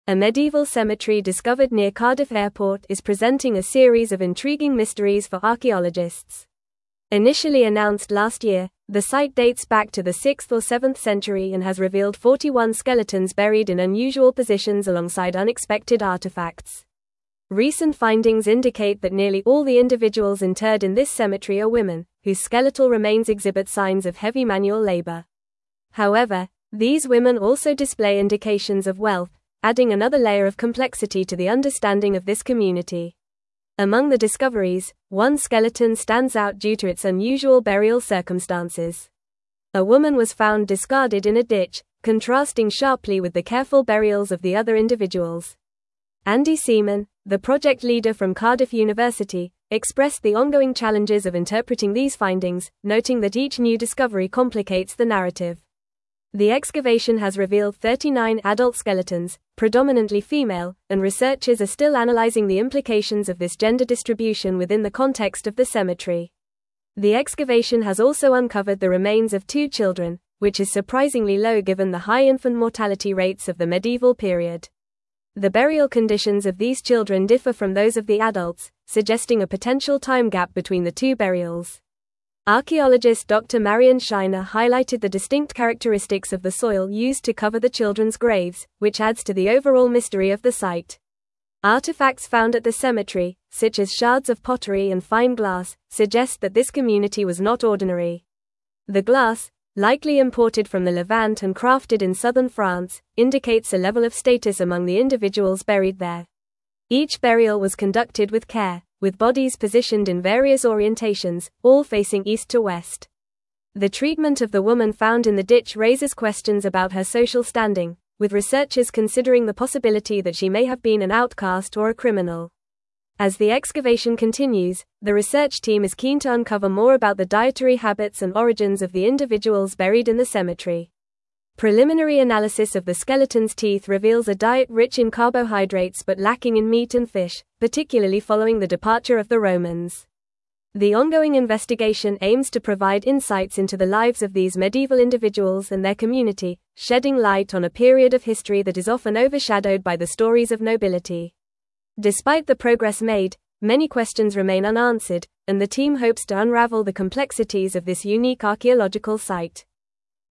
A medieval cemetery discovered near Cardiff Airport is presenting a series of intriguing mysteries for archaeologists. Initially announced last year, the site dates back to the 6th or 7th century and has revealed 41 skeletons buried in unusual positions alongside unexpected artifacts. Recent findings indicate that nearly all the individuals interred in this cemetery are women, whose skeletal remains exhibit signs of heavy manual labor. However, these women also display indications of wealth, adding another layer of complexity to the understanding of this community. Among the discoveries, one skeleton stands out due to its unusual burial circumstances. A woman was found discarded in a ditch, contrasting sharply with the careful burials of the other individuals. Andy Seaman, the project leader from Cardiff University, expressed the ongoing challenges of interpreting these findings, noting that each new discovery complicates the narrative. The excavation has revealed 39 adult skeletons, predominantly female, and researchers are still analyzing the implications of this gender distribution within the context of the cemetery. The excavation has also uncovered the remains of 2 children, which is surprisingly low given the high infant mortality rates of the medieval period. The burial conditions of these children differ from those of the adults, suggesting a potential time gap between the 2 burials. Archaeologist Dr. Marion Shiner highlighted the distinct characteristics of the soil used to cover the children's graves, which adds to the overall mystery of the site. Artifacts found at the cemetery, such as shards of pottery and fine glass, suggest that this community was not ordinary. The glass, likely imported from the Levant and crafted in southern France, indicates a level of status among the individuals buried there. Each burial was conducted with care, with bodies positioned in various orientations, all facing east to west. The treatment of the woman found in the ditch raises questions about her social standing, with researchers considering the possibility that she may have been an outcast or a criminal. As the excavation continues, the research team is keen to uncover more about the dietary habits and origins of the individuals buried in the cemetery. Preliminary analysis of the skeleton's teeth reveals a diet rich in carbohydrates but lacking in meat and fish, particularly following the departure of the Romans. The ongoing investigation aims to provide insights into the lives of these medieval individuals and their community, shedding light on a period of history that is often overshadowed by the stories of nobility. Despite the progress made, many questions remain unanswered, and the team hopes to unravel the complexities of this unique archaeological site.